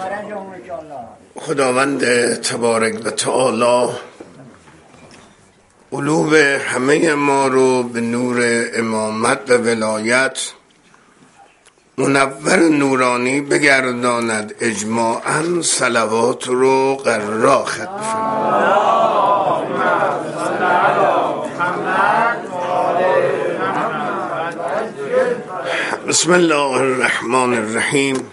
خداوند تبارک و تعالی قلوب همه ما رو به نور امامت و ولایت منور نورانی بگرداند. اجماعاً صلوات رو قرار ختم بسم الله الرحمن الرحیم.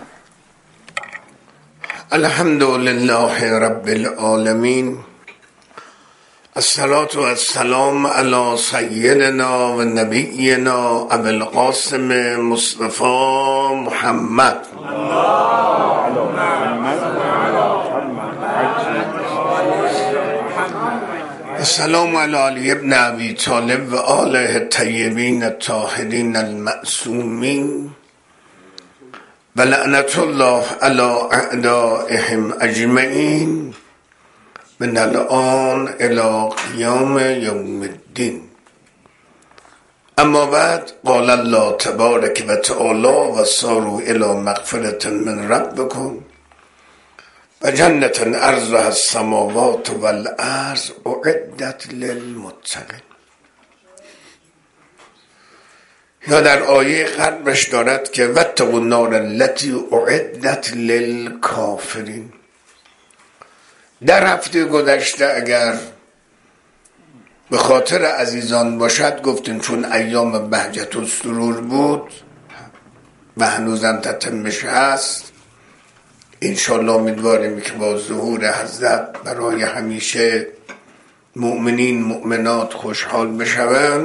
الحمد لله رب العالمین. الصلاة والسلام علی سیدنا و نبینا ابو القاسم مصطفی محمد. السلام علی علی ابن ابی طالب و آله الطیبین الطاهرین المعصومین و لعنت الله علی اعدائهم اجمعین من الان الی قیام یوم الدین. اما بعد قال الله تبارک و تعالی و ساروا الی مغفرة من ربکم و جنة عرضها السماوات والارض اعدت للمتقین. یا در آیه قبلش دارد که واتقوا النار التي اعدت للکافرین. در هفته گذشته اگر به خاطر عزیزان باشد گفتیم چون ایام بهجت السرور بود و هنوزم تتمش هست، انشالله امیدواریم که با ظهور حضرت برای همیشه مؤمنین مؤمنات خوشحال بشوند.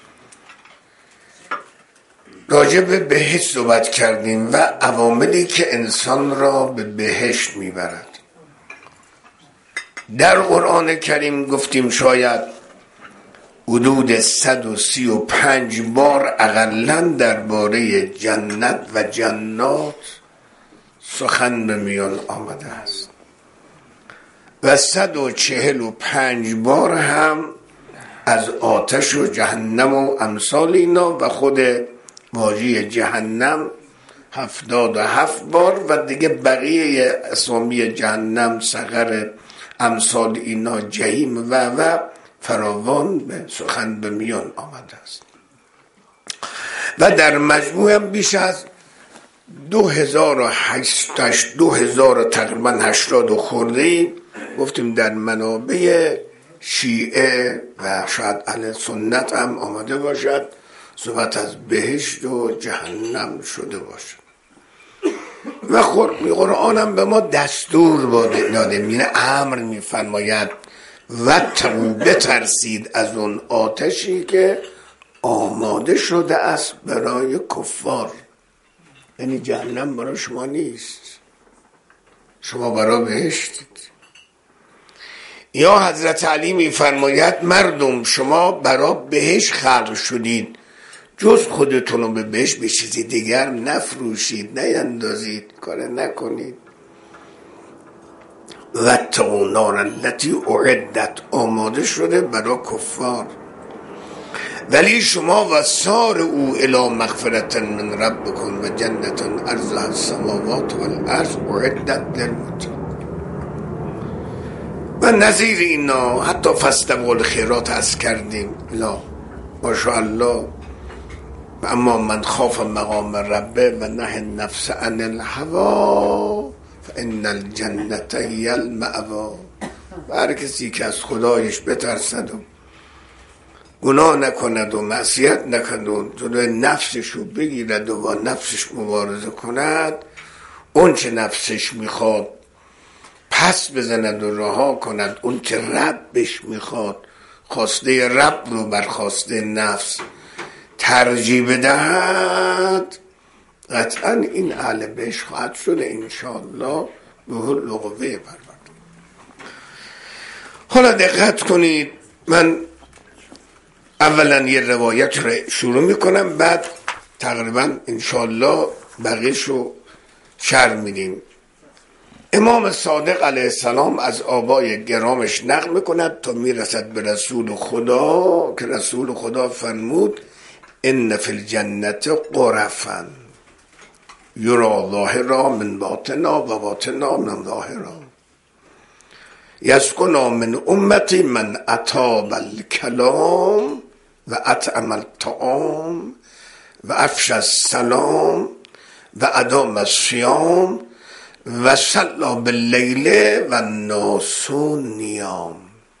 راجع به بهشت صحبت کردیم و عواملی که انسان را به بهشت میبرد. در قرآن کریم گفتیم شاید حدود 135 بار اقلاً درباره جنت و جنات سخن به میان آمده است و 145 بار هم از آتش و جهنم و امثال اینا و خود واژه جهنم 77 بار و دیگه بقیه اسامی جهنم، سقر، امثال اینا، جهیم و فراوان به سخن به میان آمده است و در مجموع بیش از 2000 تقریبا 80 خورده گفتیم در منابع شیعه و شاید اهل سنت هم آمده باشد صحبت از بهشت و جهنم شده باشد و قرآن هم به ما دستور داده، میره امر میفرماید واتقوا، بترسید از اون آتشی که آماده شده است برای کفار. یعنی جهنم برای شما نیست، شما برای بهشتید. یا حضرت علی میفرماید مردم شما برای بهشت خلق شدید، جز خودتون رو به بهشت به چیزی دیگر نفروشید، نیندازید، کار نکنید. واتقوا النار التي اعدت، آماده شده برای کفار. ولی شما و سارعوا الی مغفرة من ربکم و جنة عرضها السماوات والارض اعدت للمتقین. و نظیر اینا حتی فاستبقوا الخیرات از کردیم. لا ماشاءالله. و اما من خاف مقام ربه و نهی النفس عن الهوی فان الجنة هی المأوی. هر کسی که از خدایش بترسد و گناه نکند و معصیت نکند و جلوی نفسش رو بگیرد و با نفسش مبارزه کند، اون چه نفسش میخواد پس بزند و رها کند، اون چه ربش میخواد خواسته رب رو بر خواسته نفس ترجیح بدهد، قطعا این اهل بهشت خواهد شده انشاءالله به لغوه پرورد. حالا دقت کنید، من اولا یه روایت رو شروع میکنم، بعد تقریبا انشاءالله بقیش رو شرح میدیم. امام صادق علیه السلام از آبای گرامش نقل میکند تا میرسد به رسول خدا که رسول خدا فرمود ان فی الجنة غرفا، یرا ظاهرا من باطنا و باطنا من ظاهرا یسکن من امتی من اطاب الکلام و اطعم الطعام و افشى السلام و ادام الصیام و صلی باللیل و الناس نیام.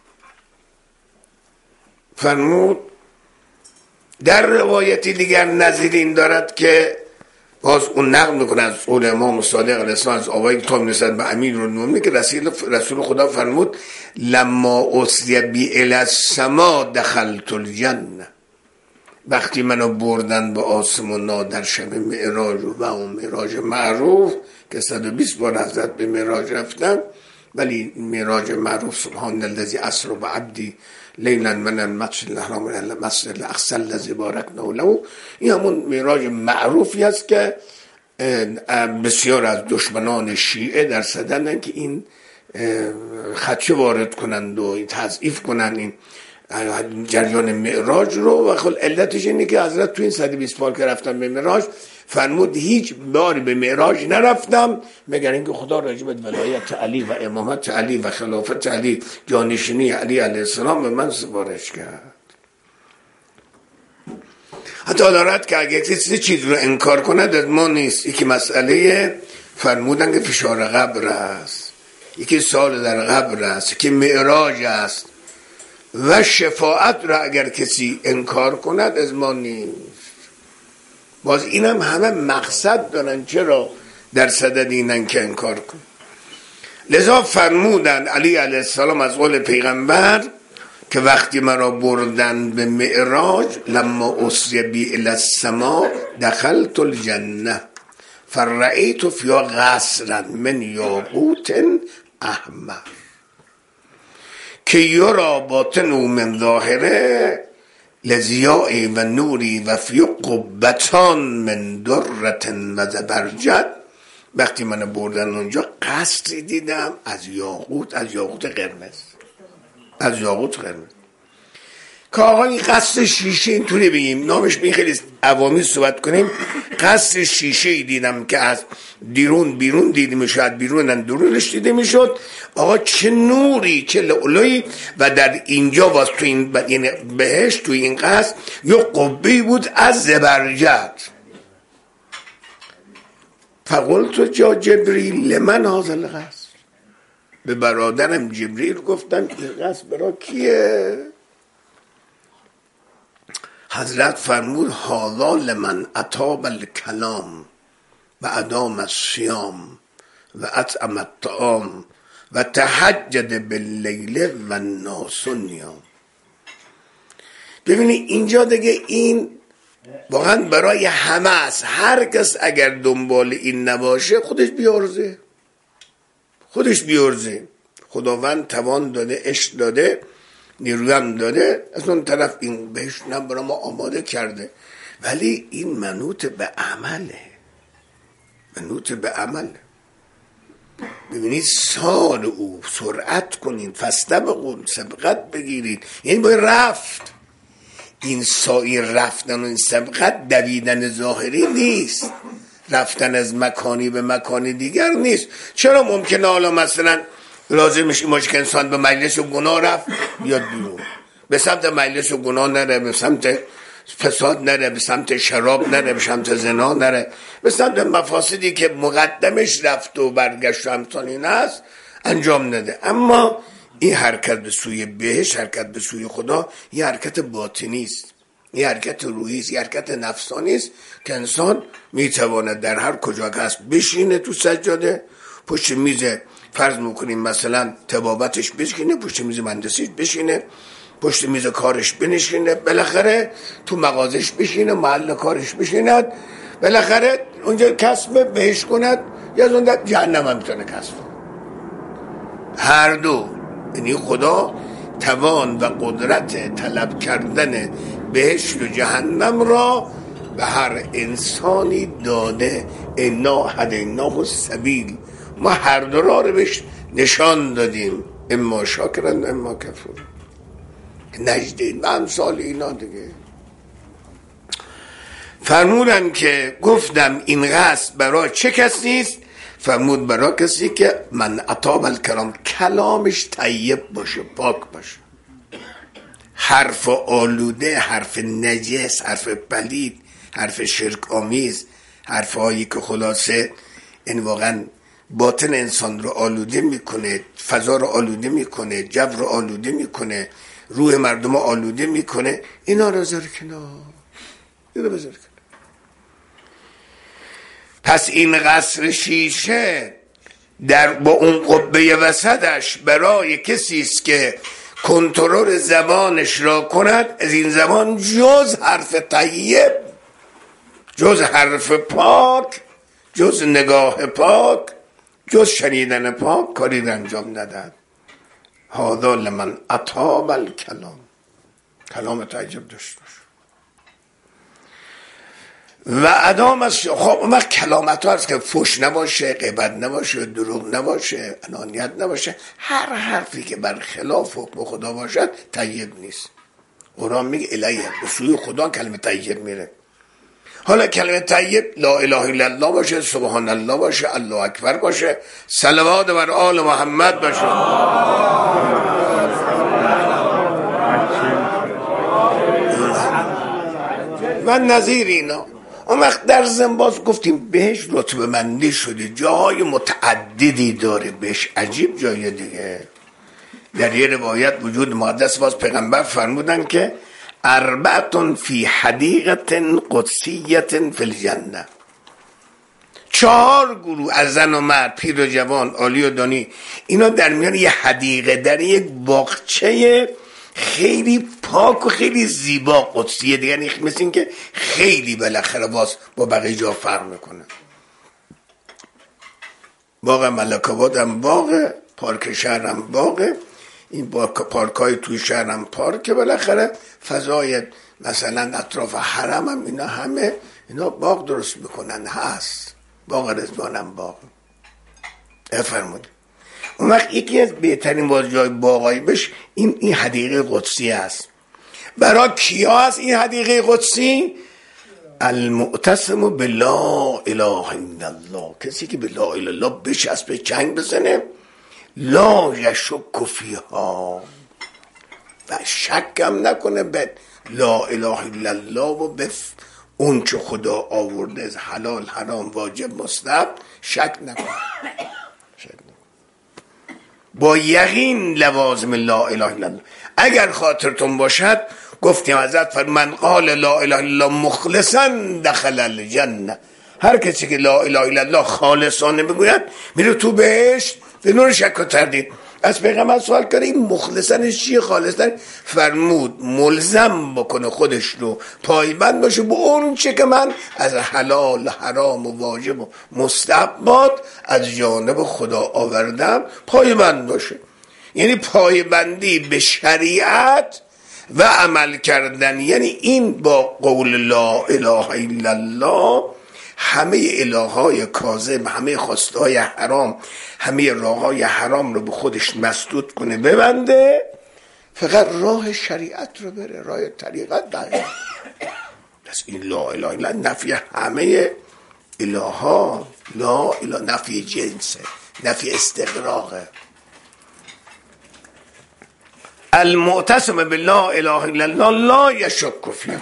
فرمود در روایتی دیگر نظیر این دارد که باز اون نقل میکنه از قول امام صادق علیه السلام از آقای کتاب نسبت به امیرالمومنین که رسول خدا فرمود لما اسری بی الی السما دخلت الجنه، وقتی منو بردن به آسمونا در شب معراج و اون معراج معروف که 120 بار حضرت به معراج رفتن، ولی معراج معروف سبحان الذی اسری بعبدی لیلا من المسجد الحرام الی المسجد الاقصی الذی بارکنا له، این همون معراج معروفی است که بسیار از دشمنان شیعه در صددن که این خدشه وارد کنند و تضعیف کنند این جریان معراج رو، و خب علتش اینه که حضرت تو این 120 بار که رفتم به معراج فرمود هیچ باری به معراج نرفتم مگر اینکه خدا راجع به ولایت علی و امامت علی و خلافت علی جانشینی علی علیه السلام به من سفارش کرد. حتی دارد که اگه کسی چیز رو انکار کند از ما نیست. یکی مسئله فرمودن که فشار قبر است، یکی سال در قبر است، یکی معراج است و شفاعت را اگر کسی انکار کند از ما نیست. باز اینم همه مقصد دارن چرا در صدد اینن که انکار کن. لذا فرمودن علی علیه السلام از قول پیغمبر که وقتی مرا بردن به معراج لما اسری بی الی السما دخلت الجنه فرأیت فیها قصرا من یاقوت احمر که یرا باطنه من ظاهره لضیاء و نوری و فی قبتان من درة و زبرجد. وقتی من بردن اونجا قصری دیدم از یاقوت قرمز، از یاقوت قرمز. که آقا این قصر شیشه اینطوری بگیم نامش بگیم خیلی عوامی صحبت کنیم، قصر شیشه دیدم که از بیرون دیده میشد، بیرون درونش دیده میشد. آقا چه نوری چه لؤلؤی، و در اینجا واس تو این بهشت تو این قصر یه قبه‌ای بود از زبرجد. فقلت جا جبریل لمن هذا القصر، به برادرم جبریل گفتم این قصر برا کیه؟ حضرت فرمود هذا لمن اطاب الکلام و ادام الصیام و اطعم الطعام و تهجد باللیل و الناس نیام. ببینید اینجا دیگه این واقعا برای همه است. هر کس اگر دنبال این نباشه خودش بیارزه. خداوند توان داده، عشق داده، نیروی هم داده، از اون طرف این بهش هم برای ما آماده کرده، ولی این منوط به عمله. ببینید سال او سرعت کنین، فاستبقوا سبقت بگیرید، یعنی باید رفت. این رفتن و این سبقت دویدن ظاهری نیست، رفتن از مکانی به مکانی دیگر نیست. چرا ممکنه حالا مثلا لازمش این باشه که انسان به مجلس و گناه رفت بیاد بیرون، به سمت مجلس و گناه نره، به سمت فساد نره، به سمت شراب نره، به سمت زنا نره، به سمت مفاسدی که مقدمش رفت و برگشت و همسان این است انجام نده. اما این حرکت به سوی بهشت، حرکت به سوی خدا، یه حرکت باطنی است، یه حرکت روحی است، یه حرکت نفسانی است که انسان میتواند در هر کجا که هست بشینه تو سجاده، پشت میز فرض میکنیم مثلا طبابتش بشینه، پشت میز مهندسیش بشینه، پشت میز کارش بنشینه، بالاخره تو مغازش بشینه، محل کارش بشیند، بالاخره اونجا کسب بهش کند، یا از اون جهنم هم میتونه کسب. هر دو، یعنی خدا توان و قدرت طلب کردن بهشت و جهنم را به هر انسانی داده. انا هدیناه السبیل، ما هر دو را رو بهش نشان دادیم، اما شاکرن اما کفور، نجدین و امثال اینا دیگه. فرمودن که گفتم این قصد برای چه کسی است؟ فرمود برای کسی که من اطاب الکلام، کلامش طیب باشه، پاک باشه، حرف آلوده، حرف نجس، حرف پلید، حرف شرک آمیز، حرف هایی که خلاصه این واقعا باطن انسان رو آلوده میکنه، فضا رو آلوده میکنه، جو رو آلوده میکنه، روح مردم رو آلوده میکنه، اینا رو بذار کنار، اینا بذار کنار. پس این قصر شیشه با اون قبه وسطش برای کسی است که کنترل زبانش را کند، از این زبان جز حرف طیب، جز حرف پاک، جز نگاه پاک، جز شنیدن پاک کاری را انجام ندهد. هذا لمن اطاب الکلام، کلام طیب داشت باش. و ادام از خب اون وقت کلامت ها هست که فحش نباشه، غیبت نباشه، دروغ نباشه، انانیت نباشه، هر حرفی که بر خلاف حکم خدا باشد طیب نیست. قرآن میگه الیه، به سوی خدا کلمه طیب میره. حالا کلمه طیب لا اله الا الله باشه، سبحان الله باشه، الله اکبر باشه، صلوات بر آل محمد باشه، و نظیر اینا. اون وقت در زنباز گفتیم بهش رتبه مندی شده، جاهای متعددی داره بهش، عجیب جای دیگه. در یه روایت وجود مقدس باز پیغمبر فرمودن که اربعتون فی حدیقت قدسیت فی الجنه، 4 گروه از زن و مرد، پیر و جوان، عالی و دانی، اینا در میان یه حدیقه، در یک باغچه خیلی پاک و خیلی زیبا، قدسیه دیگه، یعنی مثل این که خیلی بالاخره باز با بقیه جا فرق میکنه. باغ ملک آباد هم باغ، پارک شهر هم باغ، این پارک های توی شهر هم پارک، بالاخره فضای مثلا اطراف حرم هم اینا همه اینا باغ درست میکنن، هست باغ رضوان هم باغ. فرمود اون وقت یکی از بهترین جای باغایی بش این حدیقه قدسی است. برای کیا هست این حدیقه قدسی؟ المعتصم بالله اله الا الله، کسی که به لا اله الا الله بچسبه، به چنگ بزنه، لا یشک فیها، و شکم نکنه به لا اله الا الله و به اون چه خدا آورده از حلال حرام واجب مستحب، شک نکنه. با یقین لوازم لا اله الا الله. اگر خاطرتون باشد گفتیم حضرت من قال لا اله الا الله مخلصا دخل الجنه، هر کسی که لا اله الا الله خالصانه بگوید میره تو بهشت بدون شک و تردید. از پیغمبر سوال کرده این مخلصنش چیه، خالصن؟ فرمود ملزم بکنه خودش رو، پایبند باشه به اون چه که من از حلال حرام و واجب و مستحبات از جانب خدا آوردم، پایبند باشه. یعنی پایبندی به شریعت و عمل کردن، یعنی این با قول لا اله الا الله همه الههای کاذب، همه خواستهای حرام، همه راههای حرام رو به خودش مسدود کنه، ببنده، فقط راه شریعت رو بره، راه طریقت داره. پس این لا اله الا نفی همه الهها، لا اله نفی جنسه، نفی استغراقه. المعتصم بالله اله الا الله لا یشک فیها.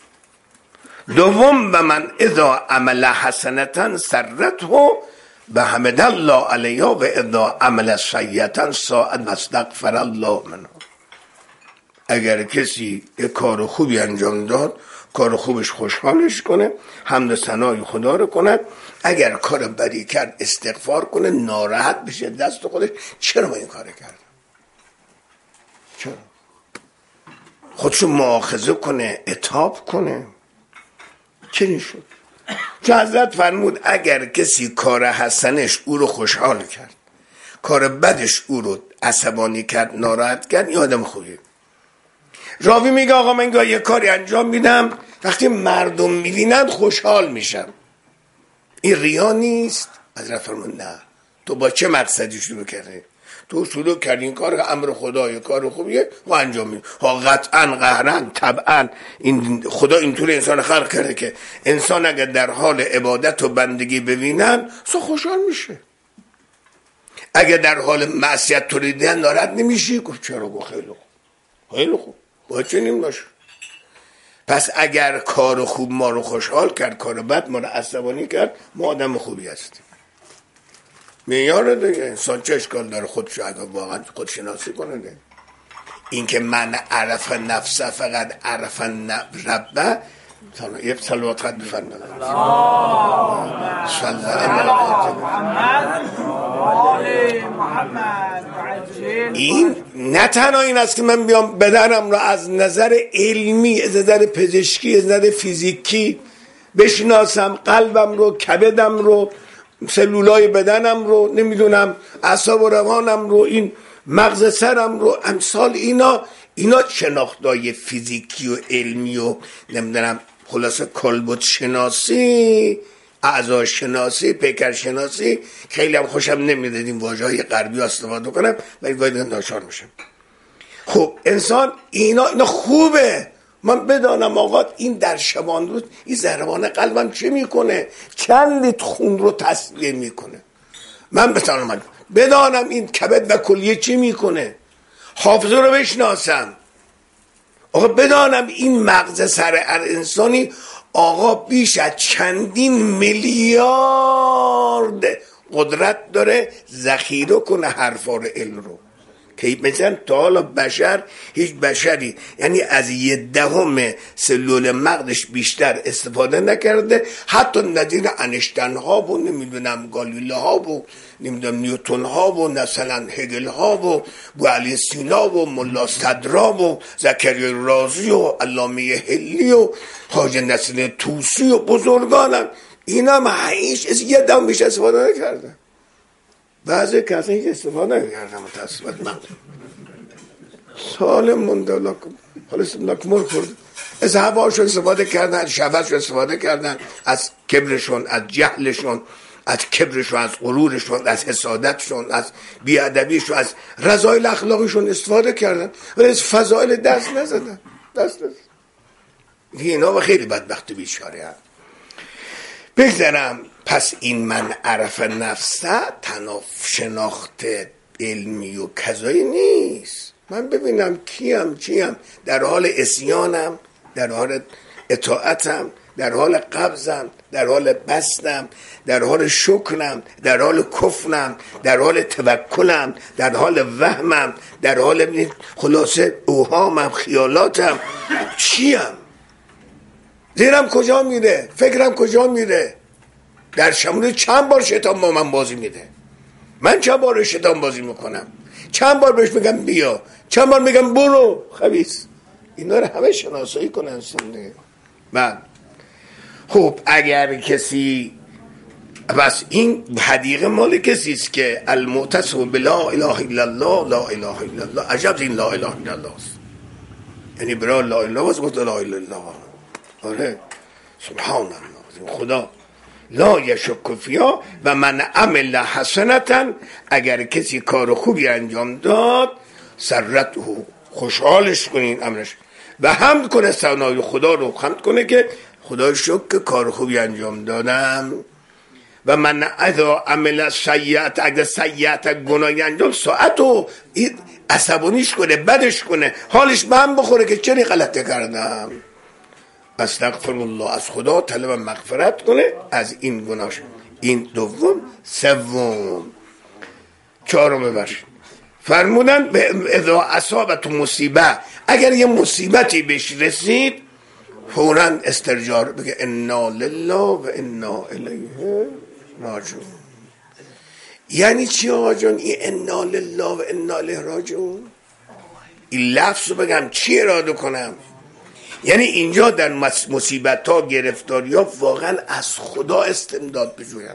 دوم و من اذا عمل حسنتا سرته به حمد الله علیها و اذا عمل سیئتا ساءت واستغفر الله منه. اگر کسی یک کار خوبی انجام داد، کار خوبش خوشحالش کنه، حمد و ثنای خدا رو کنه، اگر کار بدی کرد استغفار کنه، ناراحت بشه دست خودش، چرا ما این کار کردم، چرا خودشو مؤاخذه کنه، عتاب کنه، چنین شد. چون حضرت فرمود اگر کسی کار حسنش او رو خوشحال کرد، کار بدش او رو عصبانی کرد، ناراحت کرد، این آدم خوبیه. راوی میگه آقا من یه کاری انجام میدم، وقتی مردم میبینند خوشحال میشم، این ریا نیست؟ حضرت فرمود نه. تو با چه مقصدی شروع کردی؟ تو شروع کردی این کار که امر خدای کار خوبیه و انجام میدی. ها قطعا قهرن طبعا این خدا اینطوری انسان خلق کرده که انسان اگر در حال عبادت و بندگی ببینن سو خوشحال میشه. اگر در حال معصیت تو دیدن ناراحت نمیشی. گفت چرا؟ گفت خیلی خوب، خیلی خوب، باید چنین باشه. پس اگر کار خوب ما رو خوشحال کرد، کار بد ما رو عصبانی کرد، ما آدم خوبی هستیم. معیار دیگه انسان چه اشکال داره خودش اگر واقعا خودشناسی کنه دیگه. این که من عرف نفسه فقط عرف ربه. یه صلوات خط بفرمایید. صلی این نه تنها این است که من بیام بدنم رو از نظر علمی، از نظر پزشکی، از نظر فیزیکی بشناسم، قلبم رو، کبدم رو، سلولای بدنم رو، نمیدونم اعصاب و روانم رو، این مغز سرم رو، امثال اینا شناختای فیزیکی و علمی و نمیدونم خلاصه کالبد شناسی، اعضا شناسی، پیکر شناسی. خیلی هم خوشم نمیاد این واژه‌های غربی استفاده کنم ولی باید ناچار میشم. خب انسان اینا خوبه من بدانم آقا این در شبان روز این ضربان قلبم چه میکنه، چند لیتر خون رو تصفیه میکنه. من بدانم این کبد و کلیه چی میکنه، حافظه رو بشناسم. آقا بدانم این مغز سر انسانی آقا بیش از چندین میلیارد قدرت داره ذخیره کنه حرفار علم رو که مثلا تا حالا بشر هیچ بشری یعنی از 1/10 سلول مغزش بیشتر استفاده نکرده. حتی نظیر انشتن ها و نمیدونم گالیله ها و نمیدونم نیوتن ها و مثلا هگل ها و بوعلی سینا و ملا صدرا و زکریا رازی و علامه هلی و حاج نصیر طوسی و بزرگانم اینا ما هیچ از 1/10 بیشتر استفاده نکردن. بعضی که اصلا هیچ استفاده نکردن متاسفانه. من سالم مونده لکم خورد از هواشون استفاده کردن، از شهوتشون استفاده کردن، از کبرشون، از جهلشون، از کبرشون، از غرورشون، از حسادتشون، از بیادبیشون، از رذایل اخلاقشون استفاده کردن ولی از فضائل دست نزدن. اینا خیلی بدبخت بیچاره هم. بگذارم پس این من عرف نفسه تنها شناخت علمی و کذایی نیست. من ببینم کیم چیم، در حال عصیانم، در حال اطاعتم، در حال قبضم، در حال بستم، در حال شکرم، در حال کفرم، در حال توکلم، در حال وهمم، در حال خلاصه اوهامم، خیالاتم، چیم؟ ذهنم کجا میره؟ فکرم کجا میره؟ در شمول چند بار شیطان با من بازی میده؟ من چند بار شیطان بازی میکنم؟ چند بار بهش میگم بیا، چند بار میگم برو خبیث. اینا رو همه شناسایی کنن سنده. من خب اگر کسی بس این حدیقه مال کسی است که المعتصم بلا اله الا الله لا اله الا الله. عجب این لا اله الا الله است، یعنی برای لا اله است گفت لا اله الا الله. آره سبحان الله خدا لا یشک فیها و من عمل حسنتا. اگر کسی کار خوبی انجام داد سرته خوشحالش کنین امرش و حمد کنه، ثنای خدا رو حمد کنه که خدا شکر که کار خوبی انجام دادم. و من اذا عمل سیئت اگر سیئت گناهی انجام ساعتو عصبانیش کنه، بدش کنه، حالش به هم بخوره که چرا غلطه کردم. استغفر الله، از خدا طلب مغفرت کنه از این گناهش. این دوم. سوم چهارم ببرش فرمودن اذا اصابت مصیبه، اگر یه مصیبتی بهش رسید فوراً استرجاع بگه انا لله و انا الیه راجعون. یعنی چی آقا جان این انا لله و انا الیه راجعون؟ این لفظ رو بگم چی اراده کنم؟ یعنی اینجا در مصیبت ها گرفتاری ها واقعا از خدا استمداد بجویم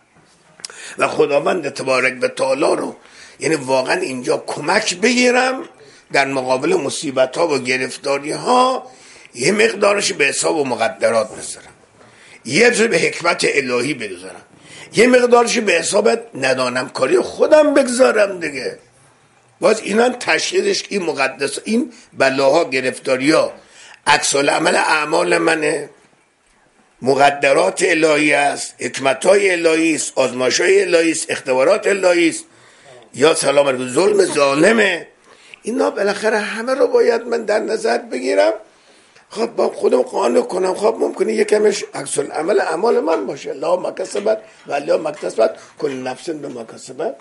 و خداوند تبارک و تعالی رو یعنی واقعا اینجا کمک بگیرم در مقابل مصیبت ها و گرفتاری ها. یه مقدارش به حساب و مقدرات بذارم، یه جور به حکمت الهی بذارم، یه مقدارش به حساب ندانم کاری خودم بگذارم دیگه. باز اینا تشخیصش این مقدس، این بلاها گرفتاریا عکس العمل اعمال منه، مقدرات الهی است، حکمت‌های الهی است، آزمایش‌های الهی است، اختبارات الهی است، یا سلام علیکم ظلم ظالمه. اینا بالاخره همه رو باید من در نظر بگیرم. خب با خودم قانون کنم. خب ممکنه یکمش عکس العمل اعمال من باشه. لا ما کسبت و لا ما اکتسبت کل نفس بما کسبت.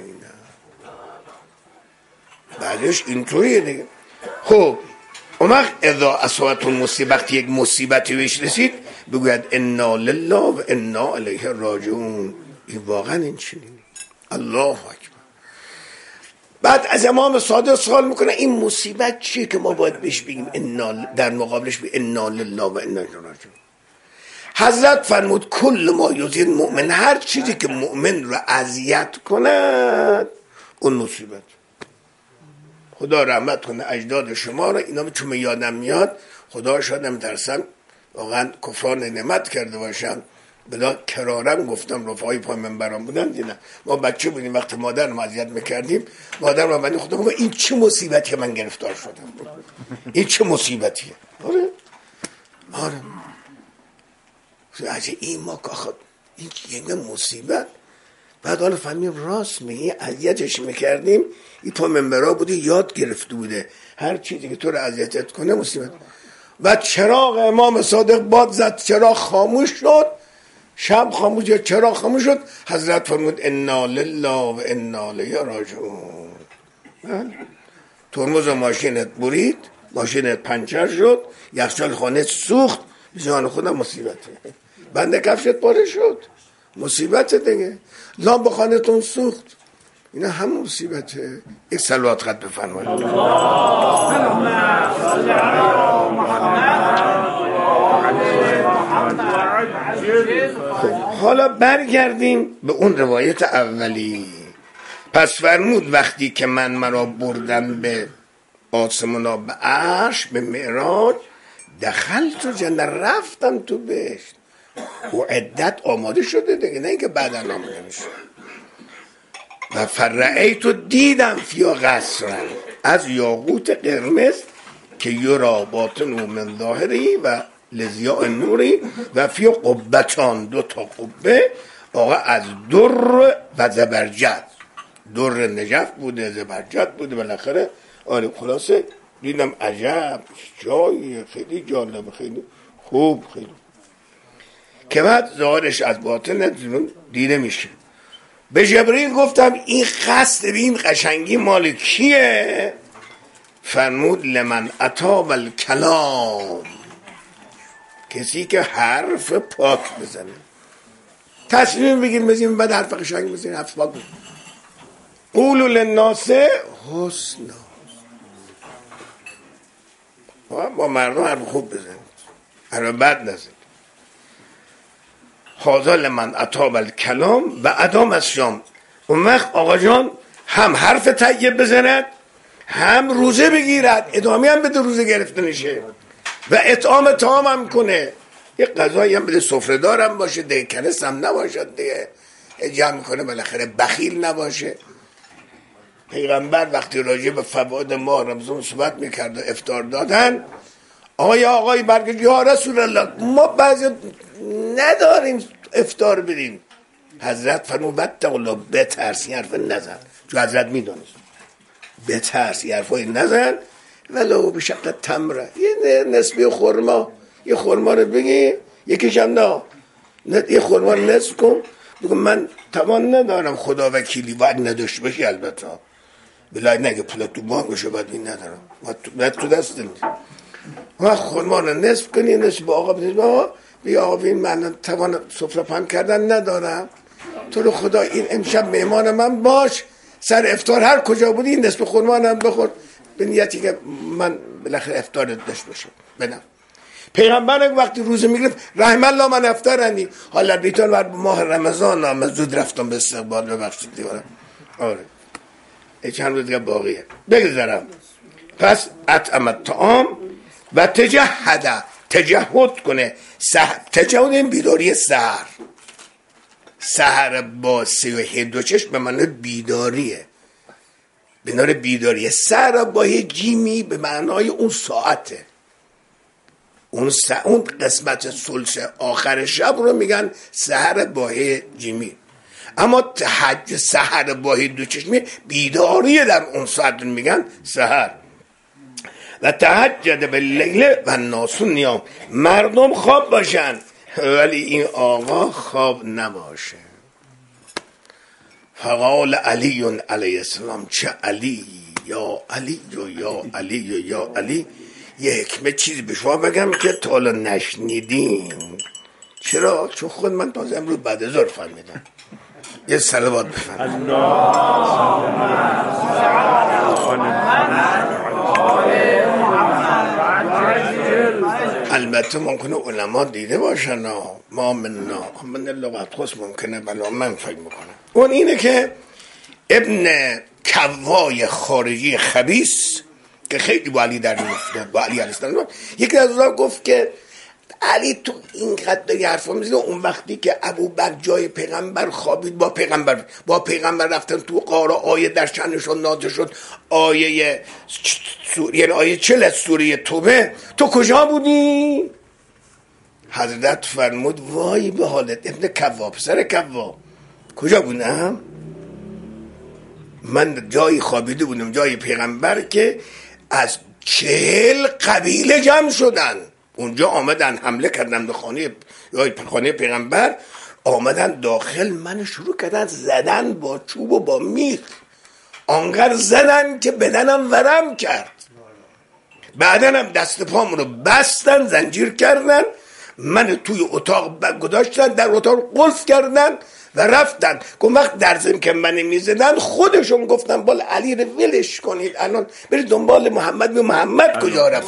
بعدش اینطوریه دیگه. خب اون وقت اذا اصابت مصیبت، یک مصیبتی بهش رسید بگوید انا لله و انا الیه راجعون. این واقعا این چنینه. الله اکبر. بعد از امام صادق سوال میکنه این مصیبت چیه که ما باید بهش بگیم انا، در مقابلش به انا لله و انا الیه راجعون. حضرت فرمود کل ما یؤذی المؤمن، هر چیزی که مؤمن رو اذیت کند اون مصیبت. خدا رحمت کنه اجداد شما رو. اینا چون یادم میاد خدا شاید نمیترسم واقعا کفران نعمت کرده باشم، بلا کرارم گفتم رفقای پای منبران بودن دیدم ما بچه بودیم وقت مادرم اذیت میکردیم، مادرم من خدا گفت این چه مصیبتیه من گرفتار شدم، این چه مصیبتیه. آره از این ما خود این یه مصیبت. بعد حالا فهمیم راست میگه اذیتش میکردیم، این پا منبرا بوده یاد گرفته بوده هر چیزی که تو رو اذیتت کنه مصیبت. و چراغ امام صادق باد زد، چراغ خاموش شد، شب خاموش شد، چراغ خاموش شد. حضرت فرمود انا لله و انا الیه راجعون. ترمز ماشینت برید، ماشینت پنچر شد، یخچال خانه سوخت، جان خودم مصیبته. بنده کفشت پاره شد، مصیبت دیگه. لامپ خانه‌تون سوخت، اینا هم مصیبته. یک صلوات خط بفرمایید. حالا برگردیم به اون روایت اولی. پس فرمود وقتی که من مرا بردن به آسمونا به عرش به معراج، دخلت تو جنت، رفتم تو بهشت و عدت آماده شده دیگه، نه اینکه بعدا آماده میشه. و فرعیتو دیدم فیا قصرن از یاقوت قرمز که یرا باطن و من ظاهری و لزیاء نوری و فیا قبتان، دو تا قبه آقا از در و زبرجد، در نجف بوده زبرجد بوده بالاخره. آره خلاصه دیدم عجب جایی خیلی جالب، خیلی خوب، خیلی که بعد ظاهرش از باطن دیده میشه. به جبرئیل گفتم این قصد این قشنگی مال کیه؟ فرمود لمن اتی بالکلام، کسی که حرف پاک بزنه. تصمیم بگیر بزنیم بعد حرف قشنگ بزنیم، حرف پاک بزنیم. قولوا للناس حسنا، با مردم حرف خوب بزنید، حرف بد نزنید. هذا لمن اتی بالکلام و ادام الصیام. اون وقت آقا جان هم حرف طیب بزند، هم روزه بگیرد، ادامه هم بده روزه گرفتنشه و اطعام طعام هم کنه، یه غذایی هم بده، سفره دارم باشه دیگه، کنس هم نباشد دیگه، جمع کنه بالاخره بخیل نباشه. پیغمبر وقتی راجع به فوائد ماه رمضان صحبت میکرد و افطار دادن، آقای برگشت یا رسول الله ما بعضی نداریم افطار بدیم. حضرت فرمود بتقوا الله، بترسی حرف نزن، چون حضرت میدونست بترسی حرفای نزن. ولو بشق تمره، یه نصفی خرما، یه خرما رو بگی یکیش هم نه، یه خرما رو نصف کن بگم من توان ندارم، خدا وکیلی باید نداشت باشی، البته بلای نگه پول تو بانکشو باید این ندارم، باید تو دست دارم. و خرما رو نصف کنی، نصف با آقا بدید، بیا آقا بین من توان سفره پهن کردن ندارم، تو رو خدا این امشب مهمان من باش، سر افطار هر کجا بودی این نصف خرما هم بخور به نیتی که من بالاخره افطارت داشت باشه. بدم پیغمبر وقتی روزه میگرفت رحم الله من افطارنی، حالا بیتون بر ماه رمضان هم زود رفتم به استقبال، ببخشید دیوارم. آره چند روز دیگه باقیه بگذارم. پس اطعم الطعام و تجهد کنه، تجهد این بیداری سحر، سحر با 32 چشم به معنی بیداریه، به معنی بیداریه. سحر با جیمی به معنای اون ساعته، اون قسمت ثلث آخر شب رو میگن سحر با جیمی. اما سحر با 2 چشمی بیداریه، در اون ساعت میگن سحر. و تهجد باللیل و الناس نیام، مردم خواب باشن ولی این آقا خواب نباشه. فقال علی علیه السلام، چه علی، یا علی یا علی یا علی. یه حکمت چیزی به شما بگم که تا حالا نشنیدین. چرا؟ چون خود من تازه امروز بعد از ظهر فهمیدم. یه صلوات بفرمایید. البته ممکنه علما دیده باشن، ما من لغت خاص ممکنه، بلا من فکر میکنم اون اینه که ابن کوای خارجی خبیث که خیلی با علی در میفته، با علی علیه السلام، یکی از اونها گفت که علی تو اینقدر داری حرفا میزنی، اون وقتی که ابوبکر جای پیغمبر خوابید با پیغمبر رفتن تو غار، آیه در شأنشون نازل شد، آیه یعنی آیه 40 از سوره توبه، تو کجا بودی؟ حضرت فرمود وای به حالت ابن کوا، پسر کوا، کجا بودم؟ من جایی خوابیده بودم جای پیغمبر که از 40 قبیله جمع شدن اونجا، آمدن حمله کردن به خانه پیغمبر، آمدن داخل، من شروع کردن زدن با چوب و با میخ، آنقدر زدن که بدنم ورم کرد، بعدنم دست پام رو بستن، زنجیر کردن، من توی اتاق گذاشتن، در اتاق قلف کردن و رفتن. اون وقت در ضمن که من میزدن خودشون گفتن بال علی رو ولش کنید، الان برید دنبال محمد. به محمد کجا رفت؟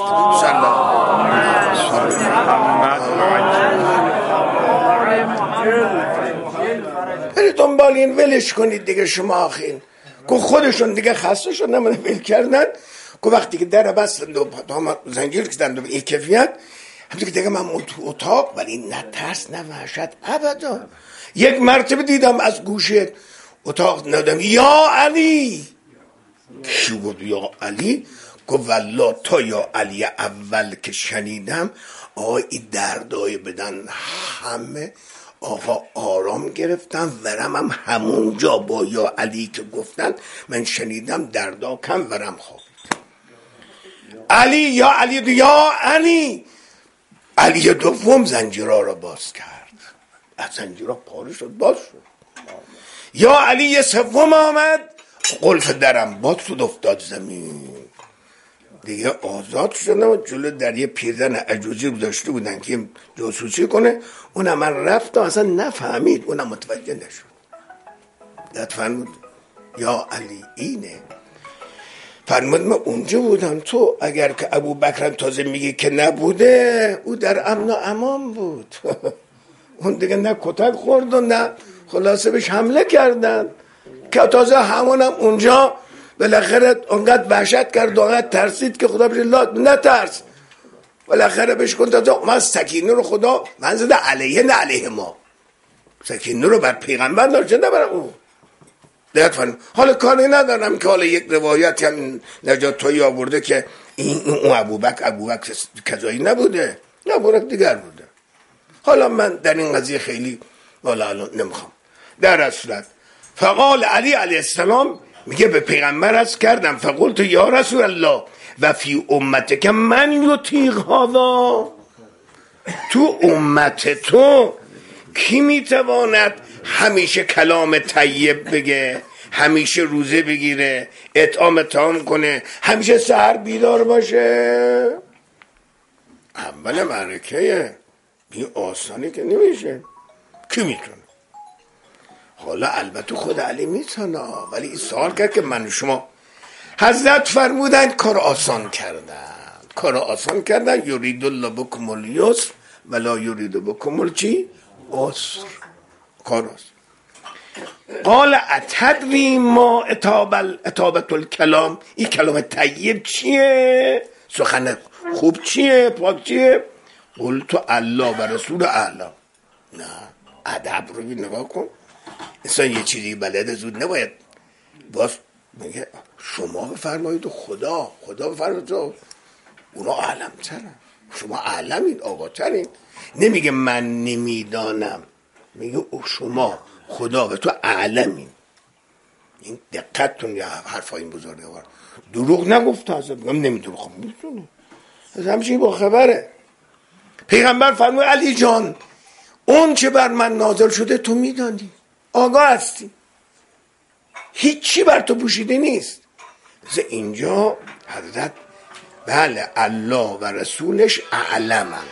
برید دنبال این، ولش کنید دیگه شما آخین. که خودشون دیگه خسته شدن، من ول کردن. که وقتی که در بستند و زنجیر کردند به این کیفیت، همونطور که دیگه من تو اتاق، ولی نه ترس نه وحشت ابدا. یک مرتبه دیدم از گوشه اتاق ندم یا علی. کی بود یا علی؟ گفت والله تا یا علی اول که شنیدم این دردای بدن همه آقا آرام گرفتم، ورم هم همون جا با یا علی که گفتن من شنیدم دردا کم ورم خوابید. علی یا علی یا علی. علی دوم زنجیرها را باز کرد، از زنجیرها پاره شد، باز شد. یا علی سوم آمد، قلف درم باز شد، افتاد زمین، دیگه آزاد شدم و جلو در یه پیرزن عجوزی گذاشته بودن که جاسوسی کنه، اونم من رفت و اصلا نفهمید، اونم متوجه نشد. داد فرمود یا علی اینه. فرمود من اونجا بودم، تو اگر که ابوبکر تازه میگی که نبوده، او در امن و امان بود. اون دیگه نه کتک خورد و نه خلاصه بهش حمله کردن، که تازه همونم اونجا بالاخره اونقدر وحشت کرد و اونقدر ترسید که خدا بشه لا نترس، بالاخره بهش گفت تازه من سکینه رو خدا من زده علیه نه علیه ما، سکینه رو بر پیغمبر داشته نه بر او. حالا کاری ندارم که حالا یک روایت هم نجات تویی آورده که اون ابوبکر کذایی نبوده، نه ابوبکر دیگر بوده. حالا من در این قضیه خیلی والا الان نمیخوام. در اصلت فقال علی علیه السلام میگه به پیغمبر عرض کردم فقلت یا رسول الله و فی امت که من یطیق هذا، تو امت تو کی میتواند همیشه کلام طیب بگه، همیشه روزه بگیره، اطعام طعام کنه، همیشه سحر بیدار باشه؟ اول معرکه این آسانی که نمیشه، کی میتونه؟ حالا البته خود علی میتونه، ولی این سوال کرد که من شما. حضرت فرمودن کار آسان کردن، یرید الله بکم الیسر ولا یرید بکم الچی عسر، کار آسان. قال اتدری ما اطابت الکلام، این کلام طیب چیه؟ سخن خوب چیه؟ پاک چیه؟ قلت الله و رسول اعلم. نه ادب رو نگاه کن، انسان یه چیزی بلده زود نباید باز میگه شما بفرمایید و خدا بفرمایید و اونا اعلم ترن، شما اعلمید آقا ترین. نمیگه من نمیدانم، میگه او شما خدا و تو اعلمین. این دقتتون یا حرفای این بزرگوار دروغ نگفته، از بگم نمیدونه، خب میدونه، از همچنین با خبره. پیغمبر فرمود علی جان اون چه بر من نازل شده تو میدانی، آگاه هستی، هیچی بر تو پوشیده نیست. از اینجا حضرت بله الله و رسولش اعلمن.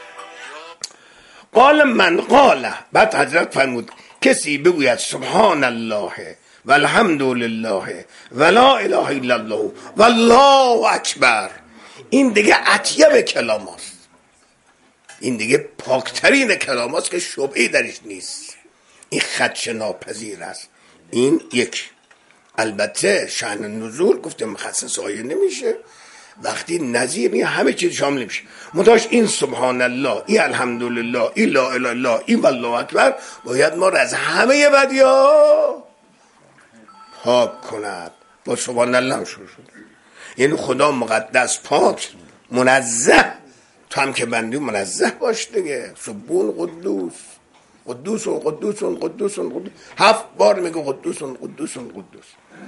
قال من قال، بعد حضرت فرمود کسی بگوید سبحان الله و الحمد لله و لا اله الا الله و الله اکبر، این دیگه اطیب کلام است، این دیگه پاکترین کلام است که شبهی درش نیست، این خدشه ناپذیر است. این یک. البته شأن نزول گفتم مخصص آیه نمیشه، وقتی نظیر همه چیز شامل میشه. منتهاش این سبحان الله، این الحمدلله، این لا اله الا الله، این والله اکبر باید ما را از همه بدیا پاک کند. با سبحان الله هم شروع شد، یعنی خدا مقدس پاک منزه، تو هم که بندی منزه باش دیگه. سبون قدوس قدوسون قدوسون قدوسون قدوس، 7 بار میگه قدوسون قدوسون قدوس.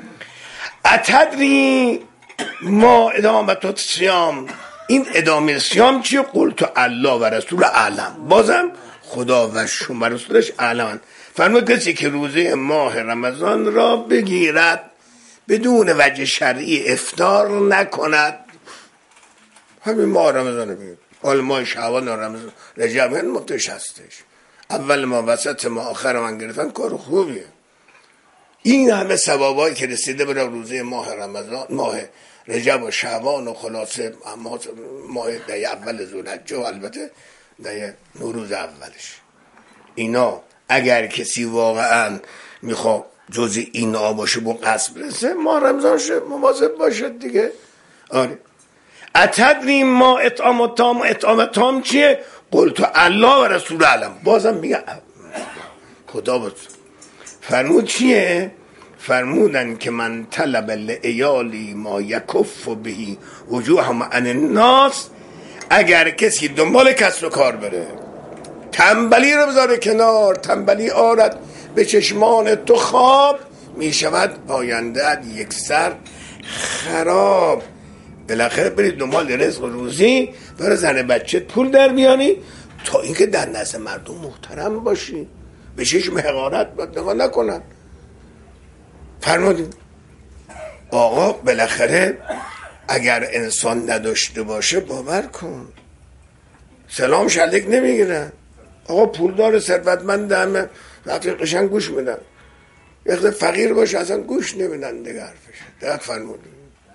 اتدری ما ادامت صیام، این ادامه صیام چیه؟ قلت الله و رسول اعلم، بازم خدا و شما رسولش اعلمن. فرمود کسی که روزه ماه رمضان را بگیرد بدون وجه شرعی افطار نکند، همین ماه رمضان رو بگیرد، حال ماه شعبان و رمضان رجب این متش هستش، اول ما وسط ما آخر من گرفتن کار خوبیه. این همه ثوابایی که رسیده برای روزه ماه رمضان، ماه رجب و شعبان و خلاصه ماه ده اول ذوالحجه و البته ده نوروز اولش، اینا اگر کسی واقعا میخواد جز اینا باشه با قصد برسه ماه رمضان شه مواظب باشه دیگه. آره اتدریم ما اطعام تام چیه؟ قلت الله و رسول علم، بازم میگه خدا بود. فرمود چیه؟ فرمودن که من طلب لعیالی ما یکف بهی وجوههم عن الناس، اگر کسی دنبال کسب و کار بره، تنبلی رو بذاره کنار، تنبلی آرد به چشمان تو خواب، میشود آینده یک سر خراب. بالاخره برید دنبال رزق و روزی، برای زن بچه پول در بیانی تا اینکه در نزد مردم محترم باشی، به چشم حقارت نگاه نکنن. فرمودیم آقا بالاخره اگر انسان نداشته باشه باور کن سلام شلیک نمیگیرن. آقا پولدار ثروتمند همه وقتی قشنگ گوش میدن، وقتی فقیر باشه اصلا گوش نمیدن دیگه حرفش. دقیق فرمودیم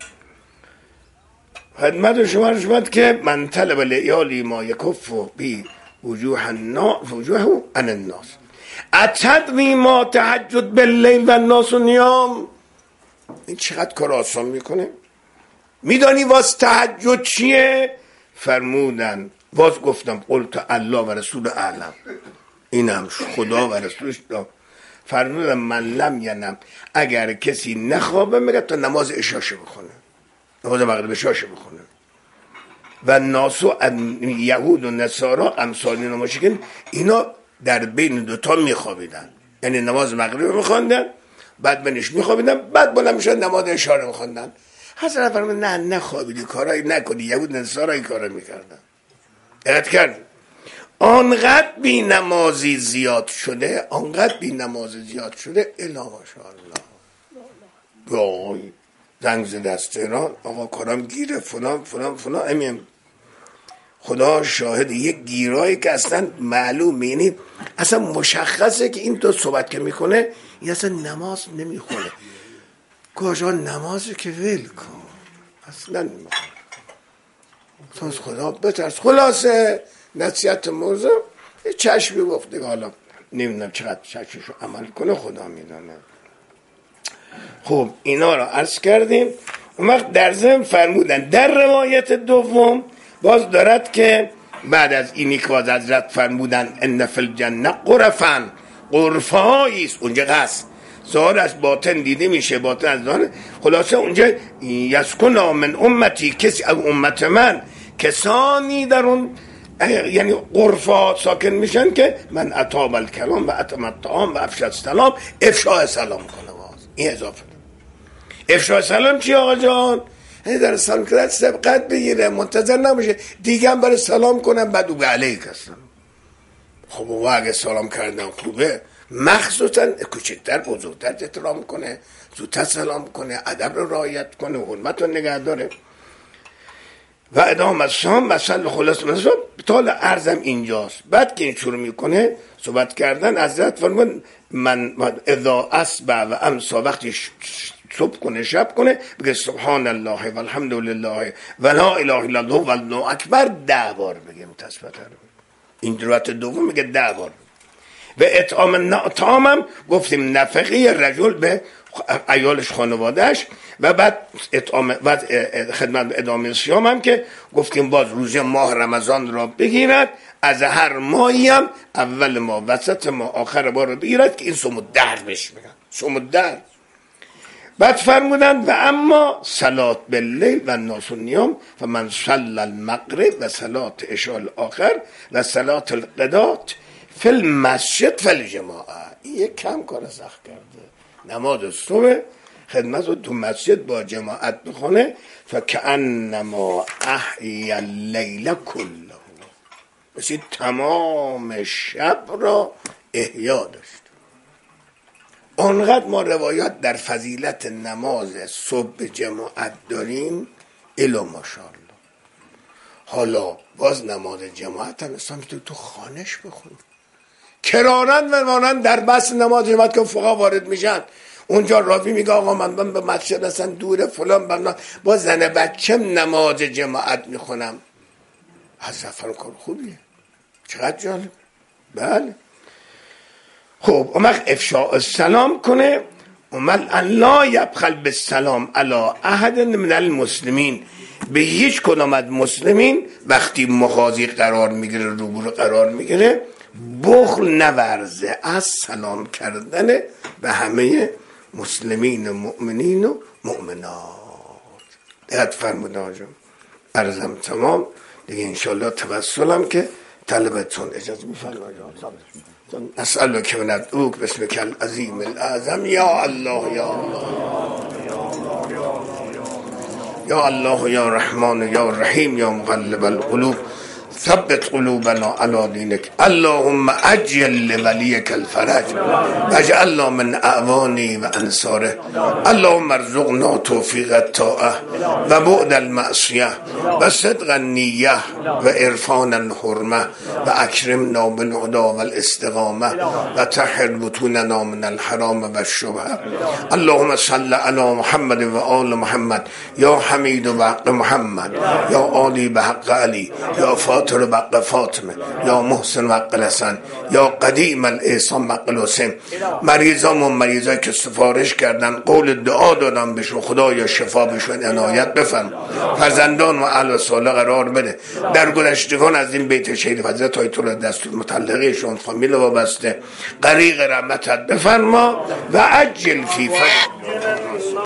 خدمت شما رشمت که من طلب لعیالی ما یکف بی وجوه عن الناس. اتدری ما تهجد باللیل و الناس نیام، این چقدر کار آسان میکنه. میدانی واس تهجد چیه؟ فرمودن واس گفتم قلت الله و رسول اعلم، اینم خدا و رسولش دام. فرمودن من لم ینم، اگر کسی نخوابه میگه تا نماز عشاشه بخونه، نماز مغرب عشاشه بخونه. و ناسو یهود و نصارا امثال اینا مشکن، اینا در بین دوتا میخوابیدن، یعنی نماز مغرب میخواندن بعد بنش میخوابیدن بعد بلند میشن نماز عشاء میخواندن. حضرت فرمود نه نخوابیدی کارایی نکنی، یهود نصارا این کارا میکردن. دقت کرد آنقدر بی نمازی زیاد شده، آنقدر بی نمازی زیاد شده الا ماشاءالله. آقای زنگ زده از تهران آقا کارم گیره فلان فلان فلان، امیم خدا شاهد یک گیرایی که اصلا معلوم، یعنی اصلا مشخصه که این تو صحبت که میکنه این اصلا نماز نمیخونه. کجا نمازی که ول کن اصلا نمیخونه، تو از خدا بترس. خلاصه نصیحت موضوع چشمی گفته، حالا نمیدونم چقدر چشمشو عمل کنه خدا میدانه. خب اینا رو عرض کردیم. اون وقت در ضمن فرمودن در روایت دوم باز دارد که بعد از اینی که باز حضرت فرمودن ان فی الجنه غرفا غرفه‌ای است، اونجا قصد ظاهر از باطن دیده میشه، باطن از ظاهر. خلاصه اونجا یسکن من امتی، کسی از امت من کسانی در اون یعنی غرفات ساکن میشن که من اطاب الکلام و اتم الطعام و افشا السلام، افشاء سلام کنه. باز این اضافه افشاء سلام چی آقا جان؟ در سلام کردن سبقت بگیره، منتظر نمیشه دیگه هم برای سلام کنم بعد او علیک هستم. خب او اگه سلام کردن خوبه، مخصوصا کوچکتر بزرگتر احترام کنه، زودتر سلام کنه، ادب رو رعایت کنه، حرمت رو نگه داره. و ادام السلام مثلا خلاص مثلا طال عرضم اینجاست. بعد که این شروع میکنه صحبت کردن، حضرت فرمود من اذا اصبح و امسا، وقتی صبح کنه شب کنه بگه سبحان الله و الحمد لله و لا اله الا الله و الله اکبر 10 بار بگه متاسفانه. این روایت دوم میگه 10 بار. و اطعام هم گفتیم نفقه رجل به عیالش خانوادهش، و بعد خدمت ادامه صیام هم که گفتیم باز روزه ماه رمضان را بگیرد، از هر ماهی هم اول ماه وسط ماه آخر ماه رو بگیرد که این صوم الدهر بهش میگن، صوم الدهر. بعد فرمودند و اما صلات باللیل و الناس نیام فمن صلی المغرب و صلات عشاء الاخر و صلات الغدات فی المسجد فالجماعه. این یک کم کار سخت کرده، نماز صبح خدمت رو تو مسجد با جماعت بخونه، فکأنما احیی اللیل کله، مثل تمام شب را احیا داشت. آنقدر ما روایات در فضیلت نماز صبح جماعت داریم الا ماشاءالله. حالا باز نماز جماعت هم اصلا تو خانش بخون، کرارن و مانند در بس نماز جماعت که فقها وارد میشن اونجا راوی میگه آقا من به مسجد اصلا دوره فلان بنا با زن بچم نماز جماعت میخونم. حضرت فرمان کار خوبیه، چقدر جالب. بله خب اما افشاء السلام کنه، ومن الله یبخل بالسلام علی احد من المسلمین، به هیچ کدام از مسلمین وقتی مخاضی قرار میگیره، روبرو قرار میگیره، بخل نورزه از سلام کردن به همه مسلمین و مؤمنین و مؤمنات. دقت فرمود آجام. عرضم تمام دیگه، انشالله توسلم که طلبتون اجازه میفرمایید. نسألك وندعوك باسمك العظيم الأعظم يا الله يا الله يا الله يا رحمن يا رحيم يا مقلب القلوب ثبت قلوبنا على دينك اللهم عجل لوليك الفرج واجعلنا من اعوانه وانصاره اللهم ارزقنا توفيق الطاعه وبعد المعصيه وصدق النيه وعرفان الحرمه واكرمنا بالهدى والاستقامه وطهر بطوننا من الحرام والشبهه اللهم صل على محمد وآل محمد يا حميد بحق محمد يا عالي بحق علي يا فاطر بحق فاطمه یا محسن بحق الحسن یا قدیم الاحسان بحق الحسین. مریضام و مریضایی که سفارش کردن قول دعا دادن بهشون، خدایا شفا بهشون عنایت بفرما، فرزندان و اهل صالح قرار بده، در گذشتگان از این بیت شریف حضرت آیت الله دستور مطلقهشون فامیل وابسته غریق رحمتت بفرما و عجل فی فرج